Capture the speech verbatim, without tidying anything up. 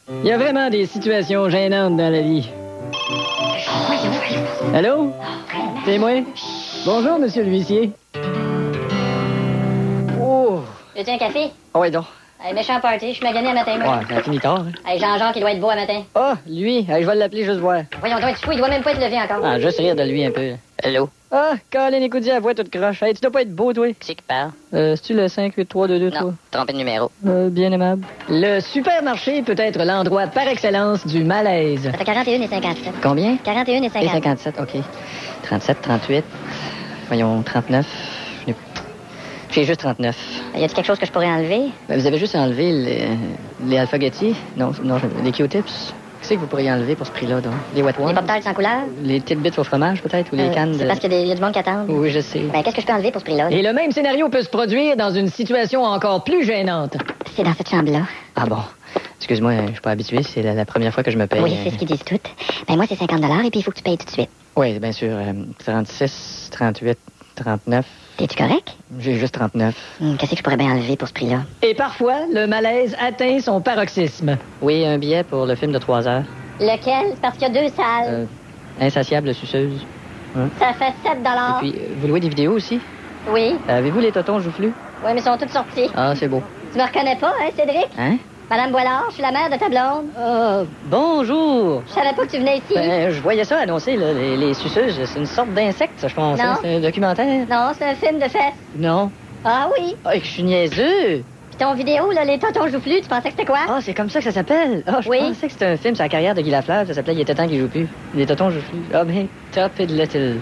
Il y a vraiment des situations gênantes dans la vie. Allô? C'est moi? Bonjour, monsieur l'huissier. Oh! Veux-tu un café? Ah ouais, donc. Hey, méchant party, je suis magané à matin, moi. Ouais, ça a fini tard. Hein? Hey, Jean-Jean qui doit être beau à matin. Ah, lui, hey, je vais l'appeler juste voir. Voyons donc, tu fous, il doit même pas être levé encore. Ah, juste rire de lui un peu. Allô? Ah, Colin, écoute, la voix toute croche. Hey, tu dois pas être beau, toi? Qui c'est qui parle? Euh, c'est-tu le cinq huit trois deux deux trois? Non, trompé de numéro. Euh, bien aimable. Le supermarché peut être l'endroit par excellence du malaise. Ça fait quarante et un et cinquante-sept. Combien? quarante et un et Et cinquante. cinquante-sept, OK. trente-sept, trente-huit. Voyons, trente-neuf. Je n'ai- J'ai juste trente-neuf. Y a-t-il quelque chose que je pourrais enlever? Ben, vous avez juste enlevé les, les alphagetti. Non, non, je- les Q-tips. Qu'est-ce que vous pourriez enlever pour ce prix-là, donc? Les wet Les ones? pop-tarts sans couleur? Les petites bits au fromage, peut-être? Ou les Euh, cannes C'est de... parce qu'il y, a des- y a du monde qui attend. Oui, je sais. Ben, qu'est-ce que je peux enlever pour ce prix-là? Et le même scénario peut se produire dans une situation encore plus gênante. C'est dans cette chambre-là. Ah bon? Excuse-moi, je suis pas habitué. C'est la, la première fois que je me paye. Oui, c'est ce qu'ils disent toutes. Ben, moi, c'est cinquante et puis il faut que tu payes tout de suite. Oui, bien sûr. euh, trente-six, trente-huit, trente-neuf. T'es-tu correct? J'ai juste trente-neuf. Hum, Qu'est-ce que je pourrais bien enlever pour ce prix-là? Et parfois, le malaise atteint son paroxysme. Oui, un billet pour le film de trois heures. Lequel? Parce qu'il y a deux salles. Euh, insatiable suceuse. Ça fait sept Et dollars. puis, euh, vous louez des vidéos aussi? Oui. Avez-vous les totons joufflus? Oui, mais ils sont toutes sortis. Ah, c'est beau. Tu me reconnais pas, hein, Cédric? Hein? Madame Boilard, je suis la mère de ta blonde. Ah, bonjour! Je savais pas que tu venais ici. Ben, je voyais ça annoncé, là, les, les suceuses. C'est une sorte d'insecte, ça, je pense. Non. hein? C'est un documentaire? Non, c'est un film de fesses. Non. Ah oui. Ah, je suis niaiseux! Puis ton vidéo, là, les tontons jouent plus, tu pensais que c'était quoi? Ah, c'est comme ça que ça s'appelle. Ah, je Oui. pensais que c'était un film sur la carrière de Guy Lafleur. Ça s'appelait Il était temps qu'il joue plus. Les totons jouent plus. Ah, ben, Top et Little.